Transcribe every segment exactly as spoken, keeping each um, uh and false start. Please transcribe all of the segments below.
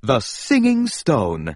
The Singing Stone.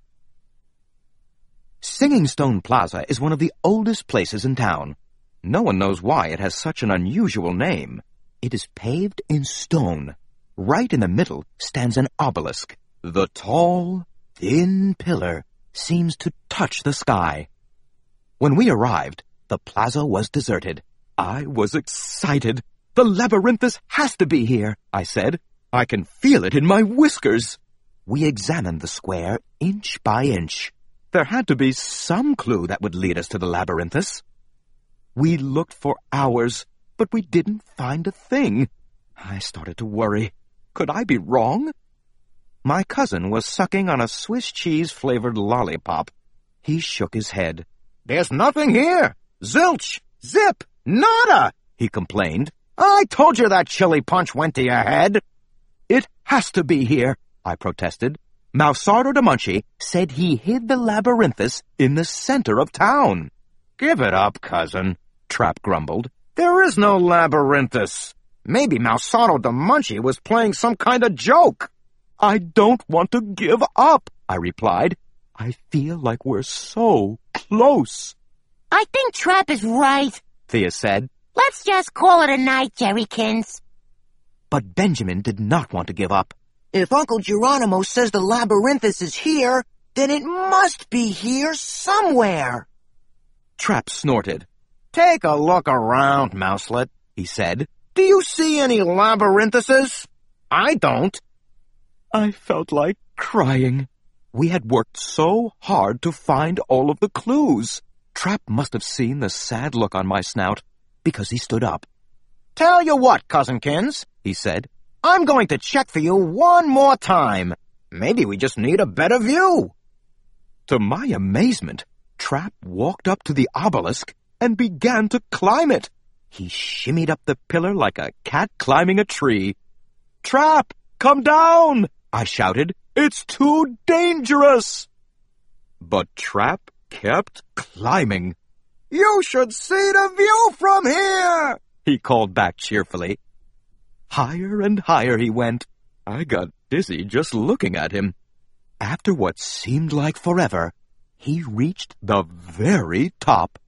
Singing Stone Plaza is one of the oldest places in town. No one knows why it has such an unusual name. It is paved in stone. Right in the middle stands an obelisk. The tall, thin pillar seems to touch the sky. When we arrived, the plaza was deserted. I was excited. The labyrinthus has to be here, I said. I can feel it in my whiskers. We examined the square inch by inch. There had to be some clue that would lead us to the labyrinthus. We looked for hours, but we didn't find a thing. I started to worry. Could I be wrong? My cousin was sucking on a Swiss cheese-flavored lollipop. He shook his head. "There's nothing here. Zilch, zip, nada," he complained. "I told you that chili punch went to your head." "It has to be here," I protested. Mausardo da Munchie said he hid the labyrinthus in the center of town. "Give it up, cousin," Trap grumbled. "There is no labyrinthus. Maybe Mausardo da Munchie was playing some kind of joke." "I don't want to give up," I replied. "I feel like we're so close." "I think Trap is right," Thea said. "Let's just call it a night, Jerrykins." But Benjamin did not want to give up. "If Uncle Geronimo says the labyrinthus is here, then it must be here somewhere." Trap snorted. "Take a look around, Mouselet," he said. "Do you see any labyrinthuses? I don't." I felt like crying. We had worked so hard to find all of the clues. Trap must have seen the sad look on my snout, because he stood up. "Tell you what, Cousinkins," he said. "I'm going to check for you one more time. Maybe we just need a better view." To my amazement, Trap walked up to the obelisk and began to climb it. He shimmied up the pillar like a cat climbing a tree. "Trap, come down!" I shouted. "It's too dangerous!" But Trap kept climbing. "You should see the view from here!" he called back cheerfully. Higher and higher he went. I got dizzy just looking at him. After what seemed like forever, he reached the very top.